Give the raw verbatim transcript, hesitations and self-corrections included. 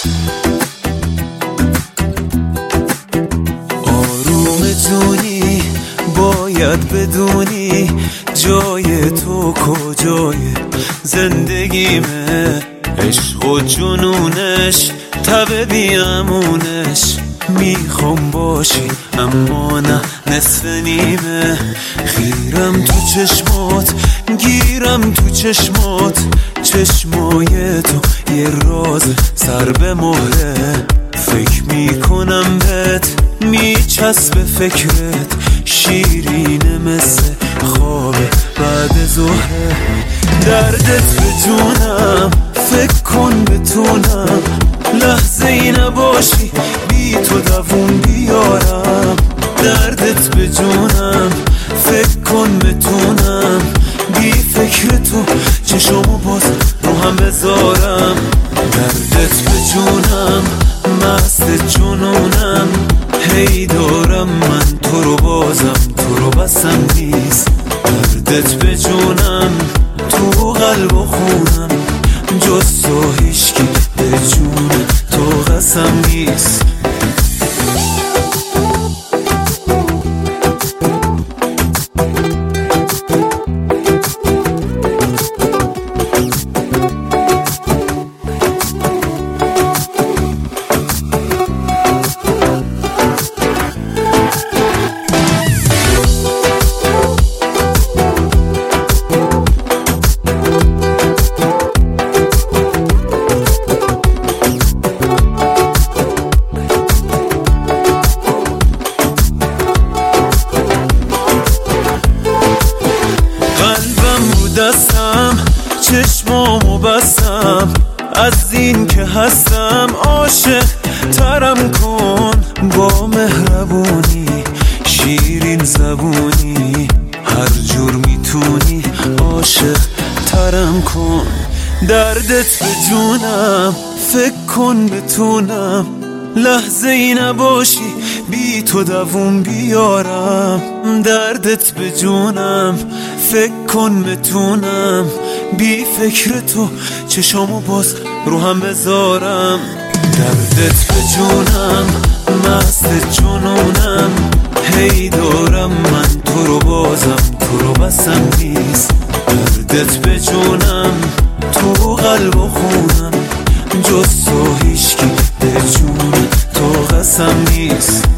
آروم جونی باید بدونی جای تو کجای زندگیمه، عشق و جنونش تب بیامونش. میخوام باشی اما نه نصف نیمه، خیرم تو چشمات گیرم تو چشمات، چشمای تو یه راز سر به مهره. فکر میکنم بهت میچسبه فکرت، شیرینه مثل خواب بعد ظهره. دردت به جونم فکر کن بتونم لحظه ای نباشی بی تو دووم بیارم. دردت به جونم فکر کن بتونم بی فکر تو چشمو باز رو هم بذارم. دردت به جونم مست جنونم، هی دارم من تو رو بازم تو رو بسم نیست. دردت به جونم تو قلب و خونم، جز تو هیچکی به جون تو قسم نیست. دستم چشمامو بستم، از این که هستم عاشق ترم کن. با مهربونی شیرین زبونی هر جور میتونی عاشق ترم کن. دردت به جونم فکر کن بتونم لحظه ای نباشی بی تو دووم بیارم. دردت به جونم فکر کن بتونم بی فکر تو چشامو باز رو هم بذارم. دردت به جونم مست جنونم، هی دارم من تو رو بازم تو رو بسم نیست. دردت به جونم تو قلب و خونم، جز تو هیچکی به جون تو قسم نیست.